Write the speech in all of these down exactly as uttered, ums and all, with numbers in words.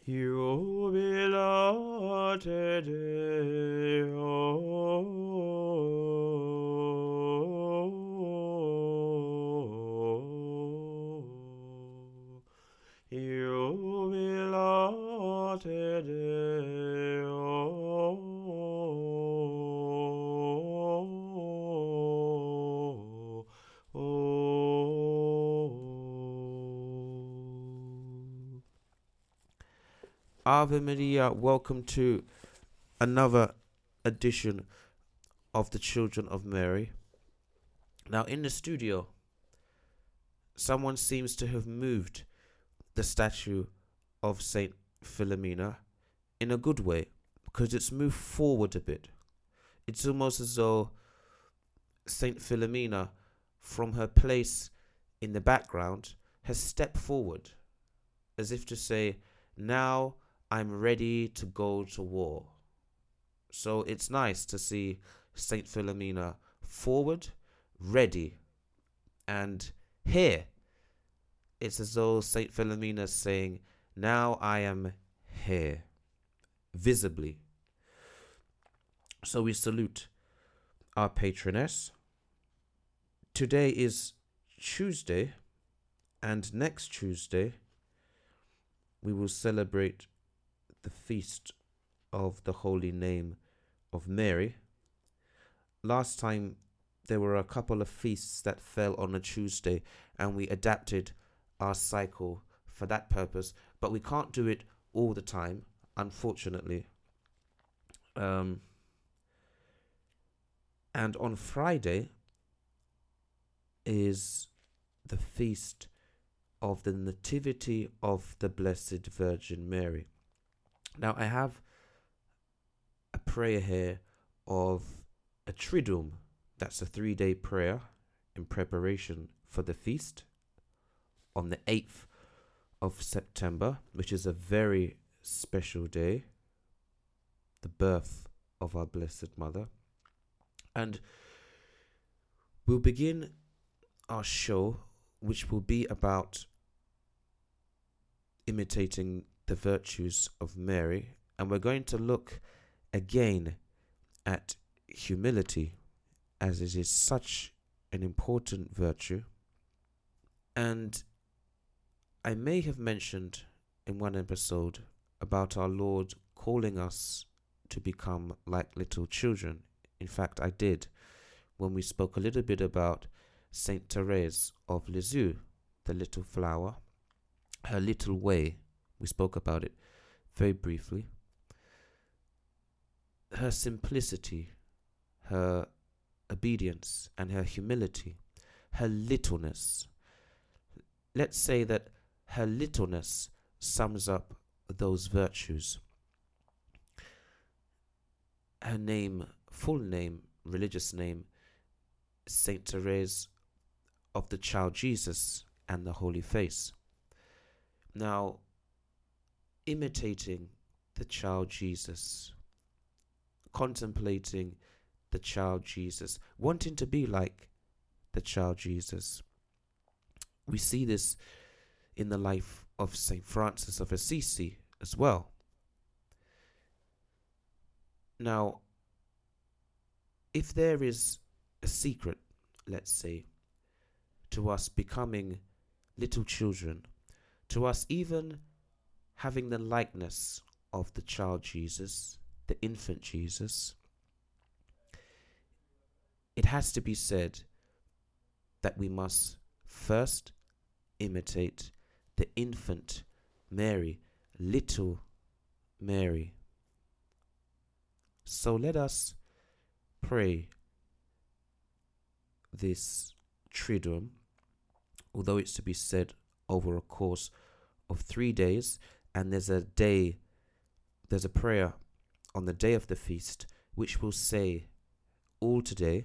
Jubilate Deo. Jubilate Deo. Ave Maria, welcome to another edition of the Children of Mary. Now, in the studio, someone seems to have moved the statue of Saint Philomena in a good way, because it's moved forward a bit. It's almost as though Saint Philomena, from her place in the background, has stepped forward, as if to say, now I'm ready to go to war. So it's nice to see Saint Philomena forward, ready, and here it's as though Saint Philomena is saying, now I am here, visibly. So we salute our patroness. Today is Tuesday, and next Tuesday we will celebrate the feast of the Holy Name of Mary. Last time there were a couple of feasts that fell on a Tuesday, and we adapted our cycle for that purpose, but we can't do it all the time, unfortunately. Um, and on Friday is the feast of the Nativity of the Blessed Virgin Mary. Now, I have a prayer here of a Triduum. That's a three-day prayer in preparation for the feast on the eighth of September, which is a very special day, the birth of our Blessed Mother. And we'll begin our show, which will be about imitating the virtues of Mary, and we're going to look again at humility, as it is such an important virtue. And I may have mentioned in one episode about our Lord calling us to become like little children. In fact, I did when we spoke a little bit about Saint Therese of Lisieux, the little flower, her little way. We spoke about it very briefly. Her simplicity, her obedience, and her humility, her littleness. Let's say that her littleness sums up those virtues. Her name, full name, religious name, Saint Therese of the Child Jesus and the Holy Face. Now, imitating the Child Jesus, contemplating the Child Jesus, wanting to be like the Child Jesus. We see this in the life of Saint Francis of Assisi as well. Now, if there is a secret, let's say, to us becoming little children, to us even having the likeness of the Child Jesus, the infant Jesus, it has to be said that we must first imitate the infant Mary, little Mary. So let us pray this Triduum, although it's to be said over a course of three days, and there's a day, there's a prayer on the day of the feast, which will say all today.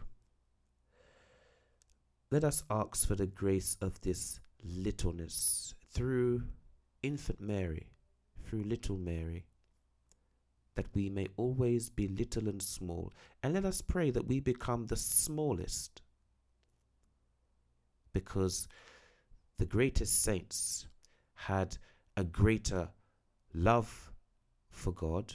Let us ask for the grace of this littleness through infant Mary, through little Mary, that we may always be little and small. And let us pray that we become the smallest, because the greatest saints had a greater love for God.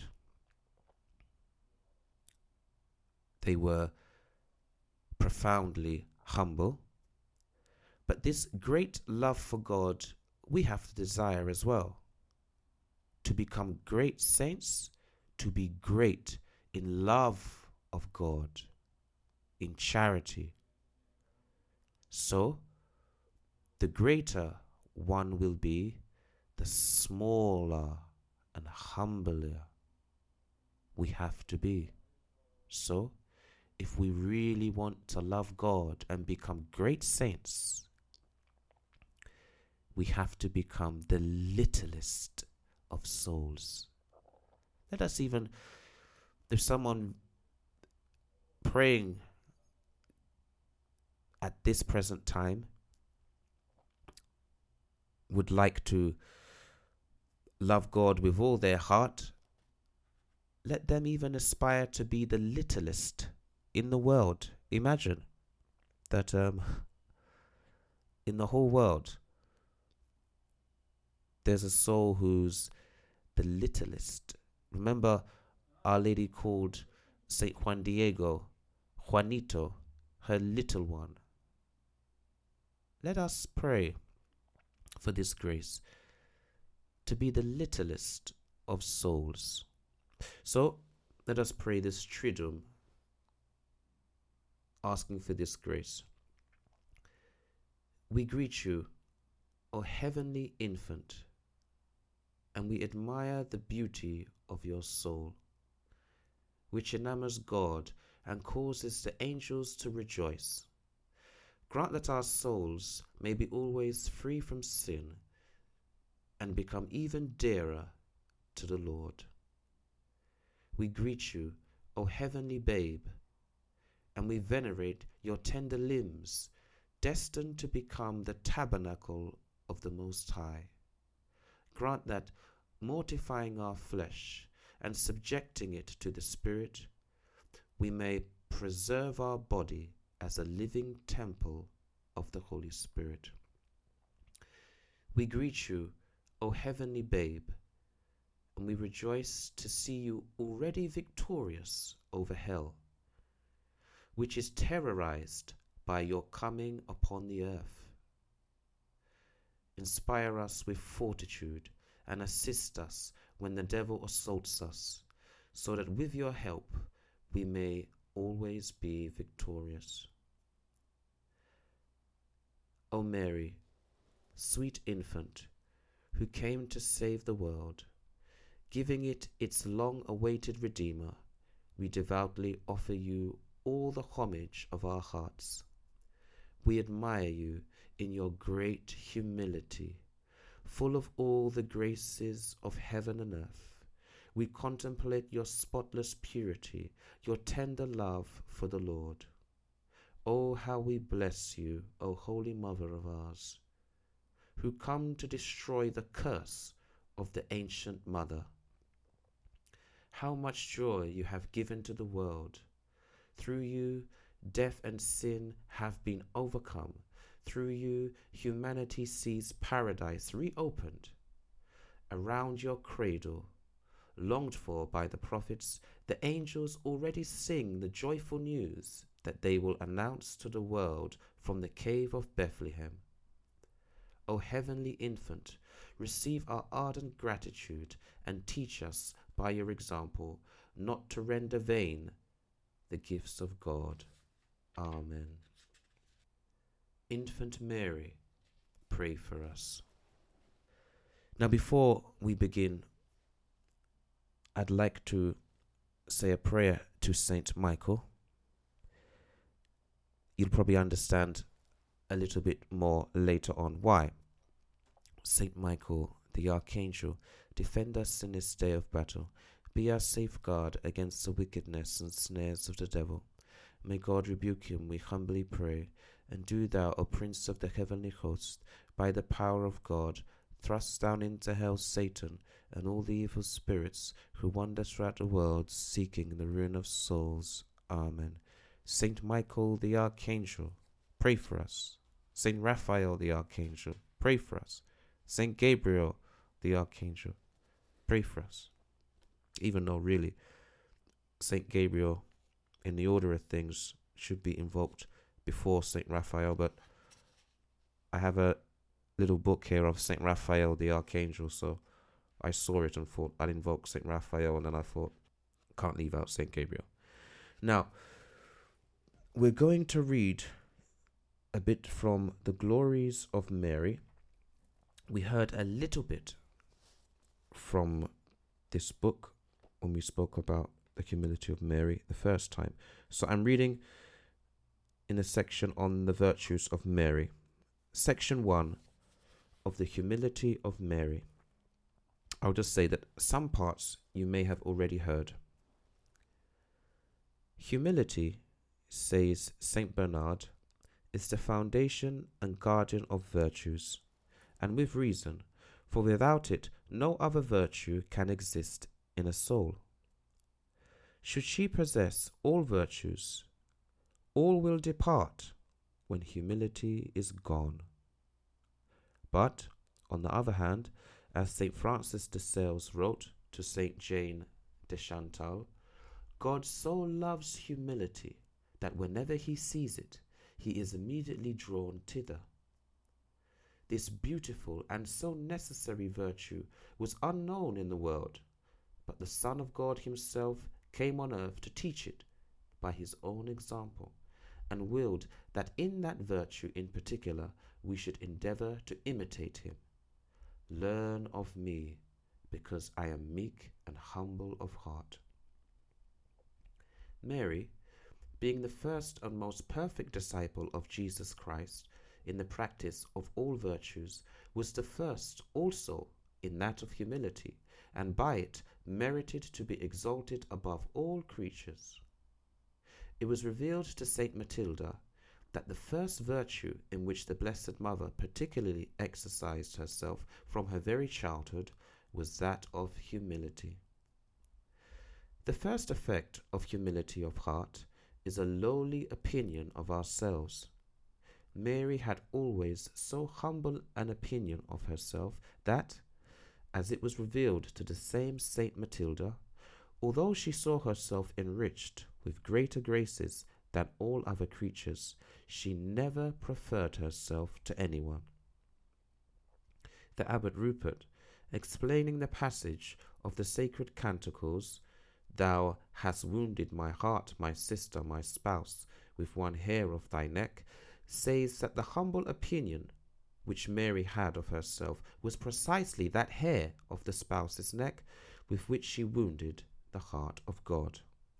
They were profoundly humble. But this great love for God, we have to desire as well. To become great saints, to be great in love of God, in charity. So, the greater one will be, the smaller and humbler we have to be. So, if we really want to love God and become great saints, we have to become the littlest of souls. Let us even, if someone praying at this present time would like to love God with all their heart, let them even aspire to be the littlest in the world. Imagine that um, in the whole world, there's a soul who's the littlest. Remember, Our Lady called Saint Juan Diego, Juanito, her little one. Let us pray for this grace to be the littlest of souls. So, let us pray this Triduum, asking for this grace. We greet you, O heavenly infant, and we admire the beauty of your soul, which enamors God and causes the angels to rejoice. Grant that our souls may be always free from sin and become even dearer to the Lord. We greet you, O heavenly babe, and we venerate your tender limbs, destined to become the tabernacle of the Most High. Grant that, mortifying our flesh and subjecting it to the Spirit, we may preserve our body as a living temple of the Holy Spirit. We greet you, O heavenly babe, and we rejoice to see you already victorious over hell, which is terrorized by your coming upon the earth. Inspire us with fortitude and assist us when the devil assaults us, so that with your help we may always be victorious. O Mary, sweet infant, who came to save the world, giving it its long-awaited Redeemer, we devoutly offer you all the homage of our hearts. We admire you in your great humility, full of all the graces of heaven and earth. We contemplate your spotless purity, your tender love for the Lord. Oh, how we bless you, O Holy Mother of ours, who come to destroy the curse of the ancient mother. How much joy you have given to the world. Through you, death and sin have been overcome. Through you, humanity sees paradise reopened. Around your cradle, longed for by the prophets, the angels already sing the joyful news that they will announce to the world from the cave of Bethlehem. O heavenly infant, receive our ardent gratitude and teach us by your example not to render vain the gifts of God. Amen. Infant Mary, pray for us. Now, before we begin, I'd like to say a prayer to Saint Michael. You'll probably understand a little bit more later on why. Saint Michael, the Archangel, defend us in this day of battle. Be our safeguard against the wickedness and snares of the devil. May God rebuke him, we humbly pray. And do thou, O Prince of the heavenly host, by the power of God, thrust down into hell Satan and all the evil spirits who wander throughout the world, seeking the ruin of souls. Amen. Saint Michael the Archangel, pray for us. Saint Raphael the Archangel, pray for us. Saint Gabriel the Archangel, pray for us. Even though really Saint Gabriel, in the order of things, should be invoked before Saint Raphael, but I have a little book here of Saint Raphael the Archangel, so I saw it and thought I'd invoke Saint Raphael, and then I thought, can't leave out Saint Gabriel. Now, we're going to read a bit from the Glories of Mary. We heard a little bit from this book when we spoke about the humility of Mary the first time. So I'm reading in a section on the virtues of Mary. Section one of the humility of Mary. I'll just say that some parts you may have already heard. Humility, says Saint Bernard, is the foundation and guardian of virtues, and with reason, for without it no other virtue can exist in a soul. Should she possess all virtues, all will depart when humility is gone. But, on the other hand, as Saint Francis de Sales wrote to Saint Jane de Chantal, God so loves humility that whenever he sees it, he is immediately drawn thither. This beautiful and so necessary virtue was unknown in the world, but the Son of God himself came on earth to teach it by his own example, and willed that in that virtue in particular we should endeavour to imitate him. Learn of me, because I am meek and humble of heart. Mary, being the first and most perfect disciple of Jesus Christ in the practice of all virtues, was the first also in that of humility, and by it merited to be exalted above all creatures. It was revealed to Saint Matilda that the first virtue in which the Blessed Mother particularly exercised herself from her very childhood was that of humility. The first effect of humility of heart is a lowly opinion of ourselves. Mary had always so humble an opinion of herself that, as it was revealed to the same Saint Matilda, although she saw herself enriched with greater graces than all other creatures, she never preferred herself to anyone. The Abbot Rupert, explaining the passage of the sacred canticles, "Thou hast wounded my heart, my sister, my spouse, with one hair of thy neck," says that the humble opinion which Mary had of herself was precisely that hair of the spouse's neck with which she wounded the heart of God.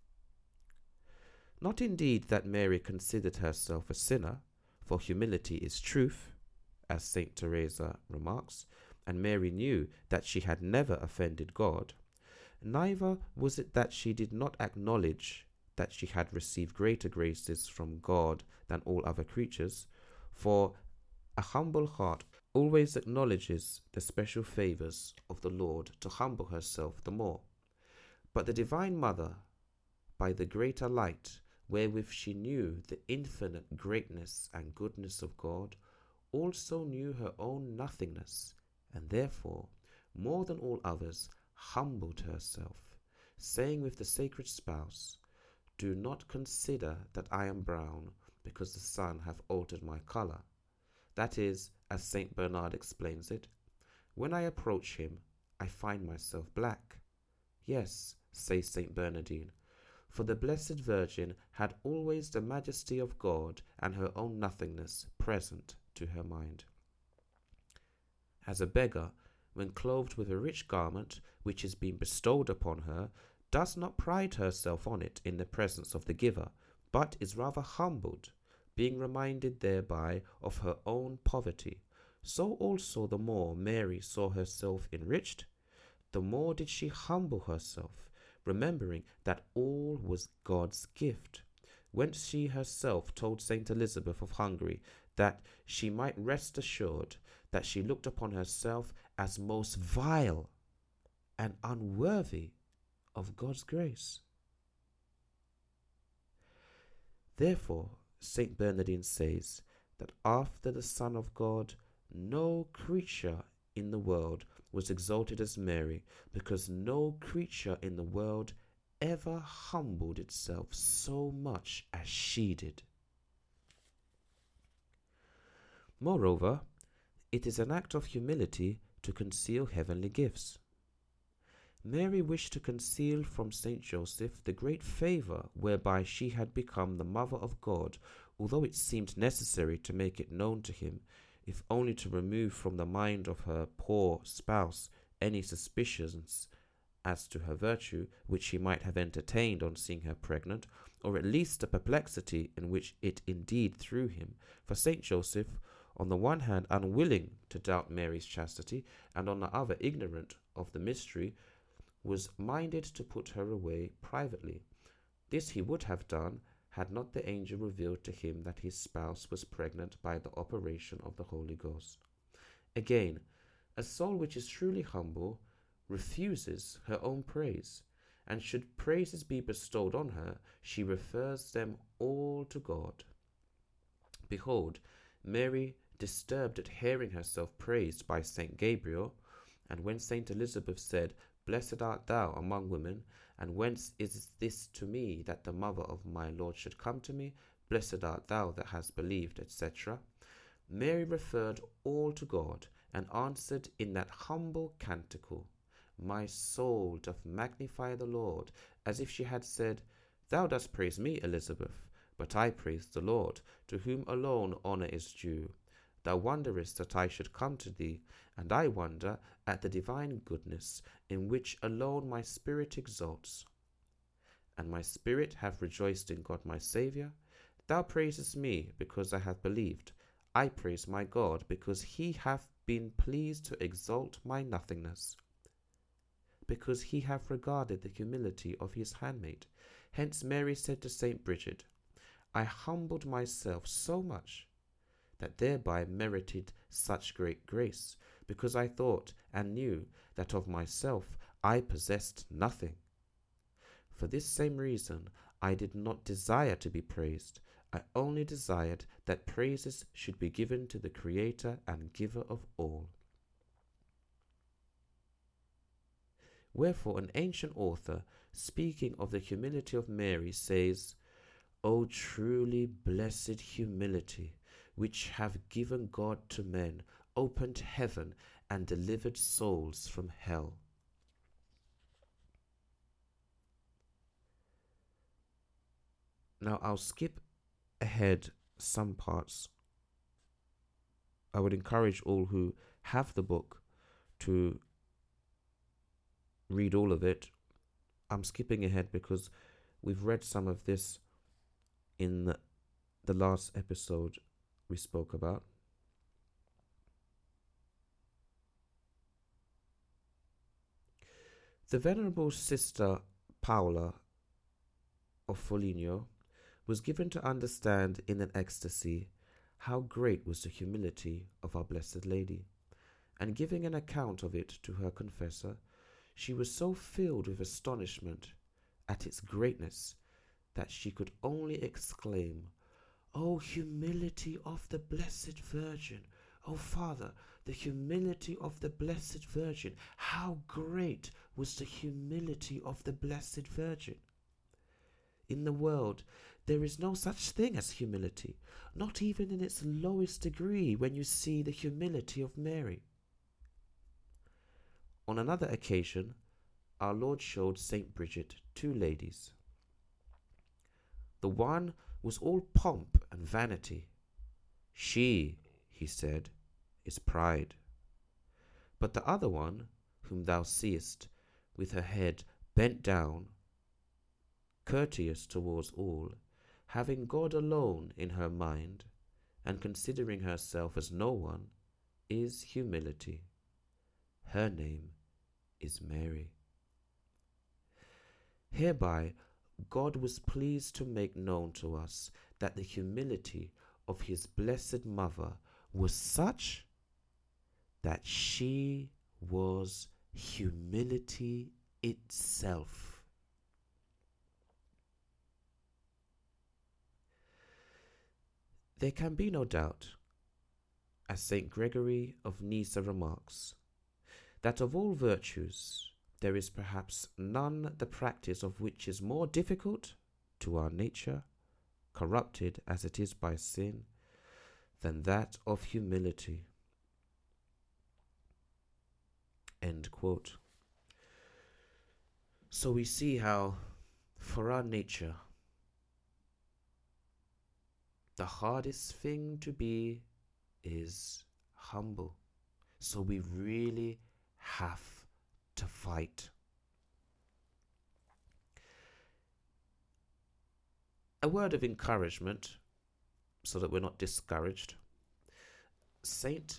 Not indeed that Mary considered herself a sinner, for humility is truth, as Saint Teresa remarks, and Mary knew that she had never offended God. Neither was it that she did not acknowledge that she had received greater graces from God than all other creatures, for a humble heart always acknowledges the special favours of the Lord to humble herself the more. But the Divine Mother, by the greater light wherewith she knew the infinite greatness and goodness of God, also knew her own nothingness, and therefore, more than all others, humbled herself, saying with the sacred spouse, "Do not consider that I am brown, because the sun hath altered my colour." That is, as Saint Bernard explains it, "When I approach him, I find myself black." Yes, says Saint Bernardine, for the Blessed Virgin had always the majesty of God and her own nothingness present to her mind. As a beggar, when clothed with a rich garment which has been bestowed upon her, does not pride herself on it in the presence of the giver, but is rather humbled, being reminded thereby of her own poverty, so also the more Mary saw herself enriched, the more did she humble herself, remembering that all was God's gift, whence she herself told Saint Elizabeth of Hungary that she might rest assured that she looked upon herself as most vile and unworthy of God's grace. Therefore, Saint Bernardine says that after the Son of God, no creature in the world was exalted as Mary, because no creature in the world ever humbled itself so much as she did. Moreover, it is an act of humility to conceal heavenly gifts. Mary wished to conceal from Saint Joseph the great favor whereby she had become the mother of God, although it seemed necessary to make it known to him, if only to remove from the mind of her poor spouse any suspicions as to her virtue which he might have entertained on seeing her pregnant, or at least the perplexity in which it indeed threw him. For Saint Joseph, on the one hand unwilling to doubt Mary's chastity, and on the other ignorant of the mystery, was minded to put her away privately. This he would have done had not the angel revealed to him that his spouse was pregnant by the operation of the Holy Ghost. Again, a soul which is truly humble refuses her own praise, and should praises be bestowed on her, she refers them all to God. Behold, Mary, disturbed at hearing herself praised by Saint Gabriel, and when Saint Elizabeth said, Blessed art thou among women, and whence is this to me that the mother of my Lord should come to me? Blessed art thou that hast believed, et cetera. Mary referred all to God, and answered in that humble canticle, My soul doth magnify the Lord, as if she had said, Thou dost praise me, Elizabeth, but I praise the Lord, to whom alone honour is due. Thou wonderest that I should come to thee, and I wonder at the divine goodness, in which alone my spirit exults. And my spirit hath rejoiced in God my Saviour. Thou praisest me, because I have believed. I praise my God, because he hath been pleased to exalt my nothingness, because he hath regarded the humility of his handmaid. Hence Mary said to Saint Bridget, I humbled myself so much, that thereby merited such great grace, because I thought and knew that of myself I possessed nothing. For this same reason I did not desire to be praised. I only desired that praises should be given to the Creator and Giver of all. Wherefore an ancient author, speaking of the humility of Mary, says, O truly blessed humility, which have given God to men, opened heaven, and delivered souls from hell. Now I'll skip ahead some parts. I would encourage all who have the book to read all of it. I'm skipping ahead because we've read some of this in the, the last episode we spoke about. The Venerable Sister Paula of Foligno was given to understand in an ecstasy how great was the humility of our Blessed Lady, and giving an account of it to her confessor, she was so filled with astonishment at its greatness that she could only exclaim, O humility of the Blessed Virgin! O Father, the humility of the Blessed Virgin! How great was the humility of the Blessed Virgin! In the world, there is no such thing as humility, not even in its lowest degree when you see the humility of Mary. On another occasion, our Lord showed Saint Bridget two ladies. The one was all pomp and vanity. She, he said, is pride. But the other one, whom thou seest, with her head bent down, courteous towards all, having God alone in her mind, and considering herself as no one, is humility. Her name is Mary. Hereby God was pleased to make known to us that the humility of his blessed mother was such that she was humility itself. There can be no doubt, as Saint Gregory of Nyssa remarks, that of all virtues there is perhaps none the practice of which is more difficult to our nature, corrupted as it is by sin, than that of humility. End quote. So we see how, for our nature, the hardest thing to be is humble. So we really have to fight. A word of encouragement, so that we're not discouraged. Saint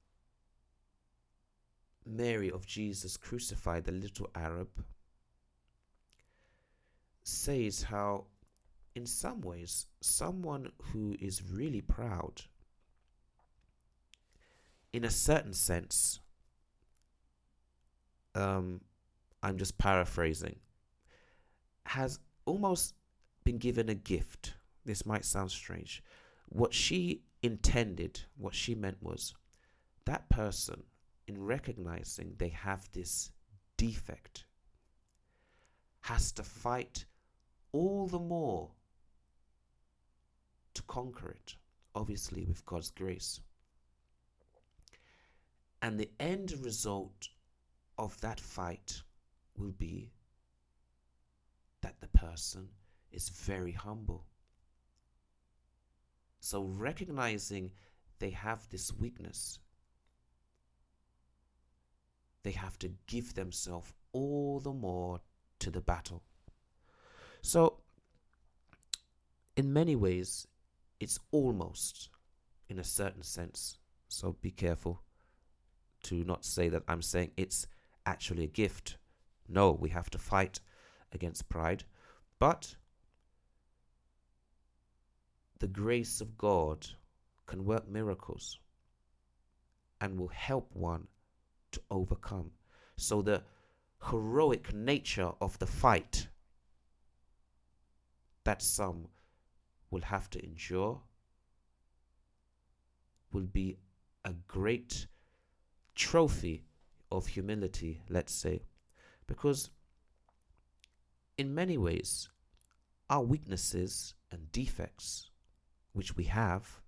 Mary of Jesus Crucified, the little Arab, says how, in some ways, someone who is really proud, in a certain sense, um, I'm just paraphrasing, has almost been given a gift. This might sound strange. What she intended, what she meant was, that person, in recognizing they have this defect, has to fight all the more to conquer it, obviously with God's grace. And the end result of that fight will be that the person is very humble. So recognizing they have this weakness, they have to give themselves all the more to the battle. So, in many ways, it's almost, in a certain sense, so be careful to not say that I'm saying it's actually a gift. No, we have to fight against pride. But the grace of God can work miracles and will help one to overcome. So the heroic nature of the fight that some will have to endure will be a great trophy of humility, let's say. Because in many ways, our weaknesses and defects, which we have,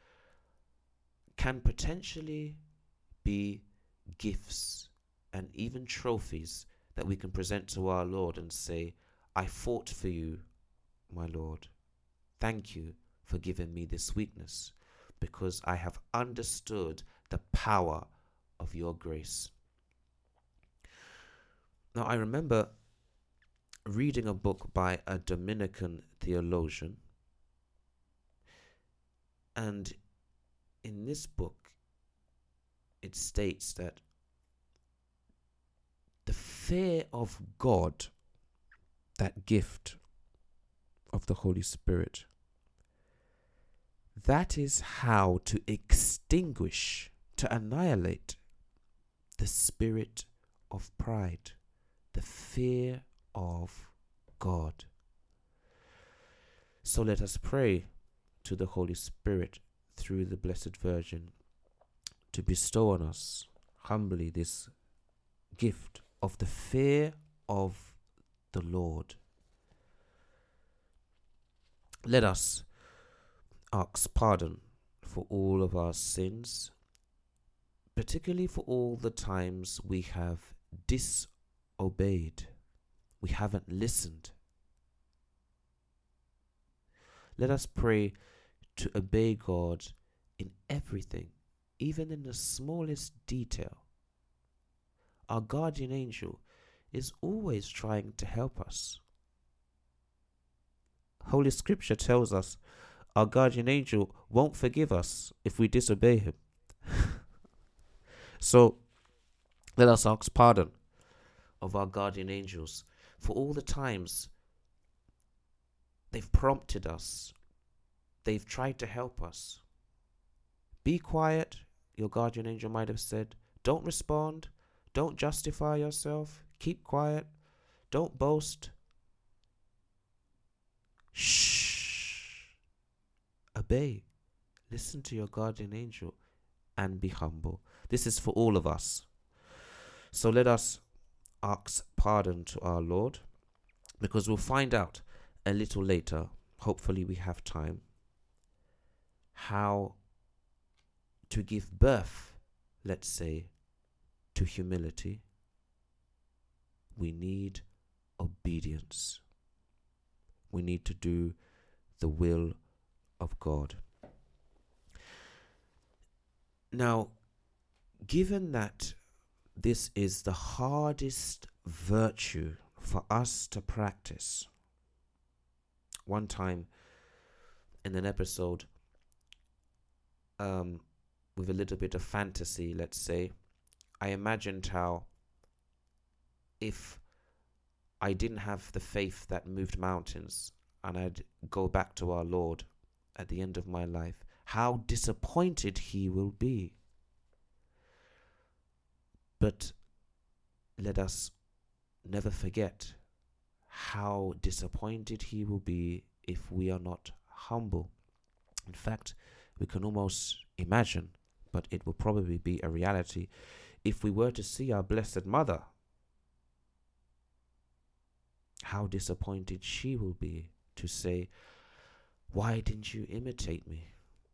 can potentially be gifts and even trophies that we can present to our Lord and say, I fought for you, my Lord. Thank you for giving me this weakness, because I have understood the power of your grace. Now, I remember reading a book by a Dominican theologian, and in this book it states that the fear of God, that gift of the Holy Spirit, that is how to extinguish, to annihilate the spirit of pride, the fear of God. So let us pray to the Holy Spirit through the Blessed Virgin to bestow on us humbly this gift of the fear of the Lord. Let us ask pardon for all of our sins, particularly for all the times we have disobeyed, we haven't listened. Let us pray to obey God in everything, even in the smallest detail. Our guardian angel is always trying to help us. Holy Scripture tells us our guardian angel won't forgive us if we disobey him. So let us ask pardon of our guardian angels for all the times they've prompted us, they've tried to help us. Be quiet, your guardian angel might have said. Don't respond. Don't justify yourself. Keep quiet. Don't boast. Shh. Obey. Listen to your guardian angel and be humble. This is for all of us. So let us ask pardon to our Lord, because we'll find out a little later, hopefully we have time, how to give birth, let's say, to humility. We need obedience. We need to do the will of God. Now, given that this is the hardest virtue for us to practice, one time in an episode, um, with a little bit of fantasy, let's say, I imagined how if I didn't have the faith that moved mountains and I'd go back to our Lord at the end of my life, how disappointed he will be. But let us never forget how disappointed he will be if we are not humble. In fact, we can almost imagine, but it will probably be a reality, if we were to see our Blessed Mother, how disappointed she will be to say, why didn't you imitate me?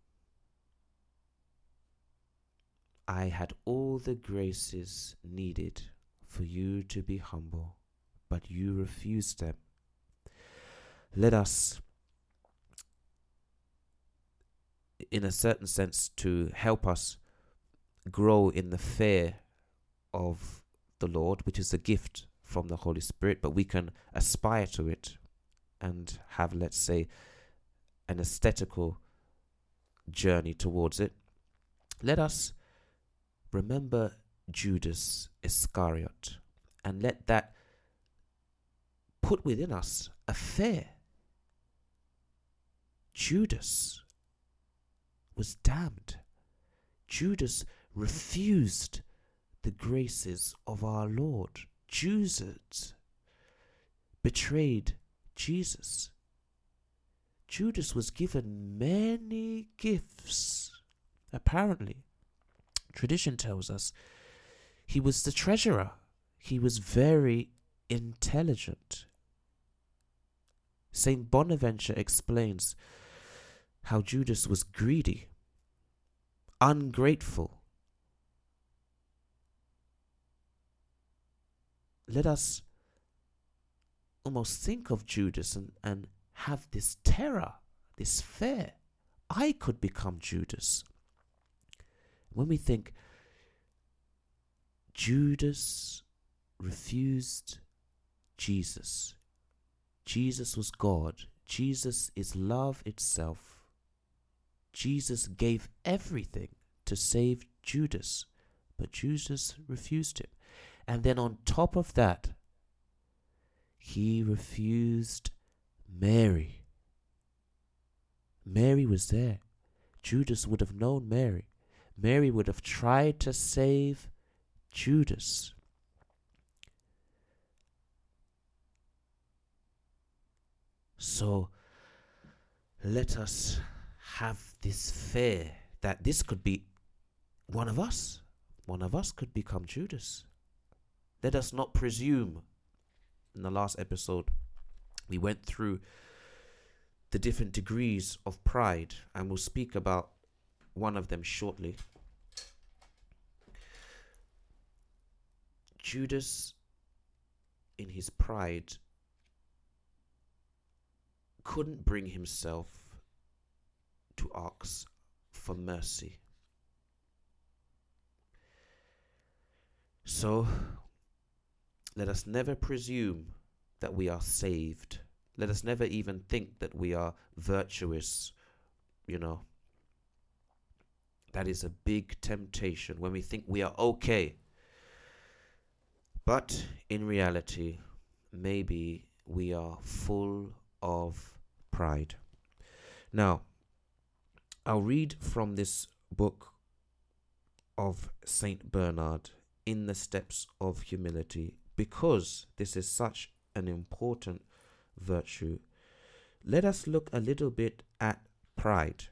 I had all the graces needed for you to be humble, but you refused them. Let us, in a certain sense, to help us grow in the fear of the Lord, which is a gift from the Holy Spirit, but we can aspire to it and have, let's say, an aesthetical journey towards it. Let us remember Judas Iscariot and let that put within us a fear. Judas was damned. Judas refused the graces of our Lord. Judas betrayed Jesus. Judas was given many gifts. Apparently, tradition tells us he was the treasurer. He was very intelligent. Saint Bonaventure explains how Judas was greedy, ungrateful. Let us almost think of Judas and, and have this terror, this fear. I could become Judas. When we think Judas refused Jesus, Jesus was God, Jesus is love itself. Jesus gave everything to save Judas, but Judas refused him. And then on top of that, he refused Mary. Mary was there. Judas would have known Mary. Mary would have tried to save Judas. So let us have this fear that this could be one of us. One of us could become Judas. Let us not presume. In the last episode, we went through the different degrees of pride, and we'll speak about one of them shortly. Judas, in his pride, couldn't bring himself to ask for mercy. So, let us never presume that we are saved. Let us never even think that we are virtuous, you know. That is a big temptation when we think we are okay. But in reality, maybe we are full of pride. Now, I'll read from this book of Saint Bernard, In the Steps of Humility, because this is such an important virtue. Let us look a little bit at pride.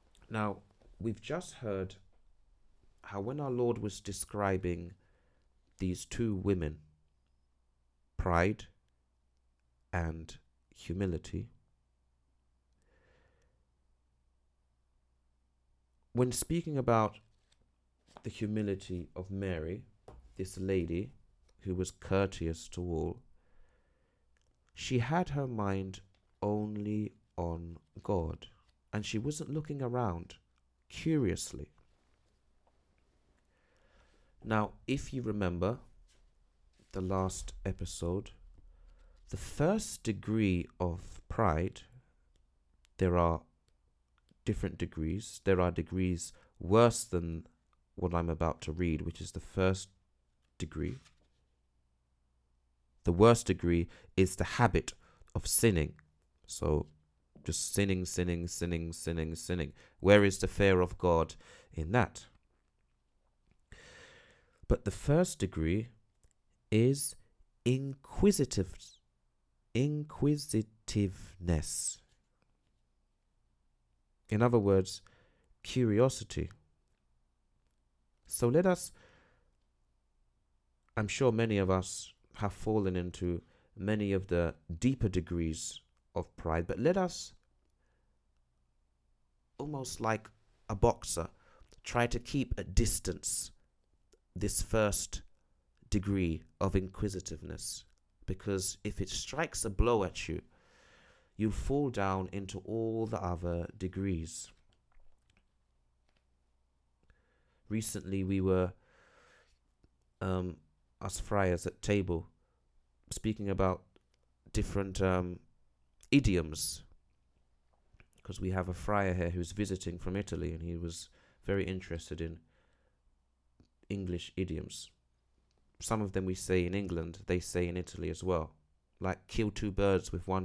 Now, we've just heard how when our Lord was describing these two women, pride and humility, when speaking about the humility of Mary, this lady who was courteous to all, she had her mind only on God, and she wasn't looking around curiously. Now, if you remember the last episode, the first degree of pride, there are different degrees. There are degrees worse than what I'm about to read, which is the first degree. The worst degree is the habit of sinning. So just sinning, sinning, sinning, sinning, sinning. Where is the fear of God in that? But the first degree is inquisitive, inquisitiveness. In other words, curiosity. So let us, I'm sure many of us have fallen into many of the deeper degrees of pride, but let us, almost like a boxer, try to keep at distance this first degree of inquisitiveness, because if it strikes a blow at you, you fall down into all the other degrees. Recently we were, um, us friars at table, speaking about different um, idioms, because we have a friar here who's visiting from Italy, and he was very interested in English idioms. Some of them we say in England, they say in Italy as well, like kill two birds with one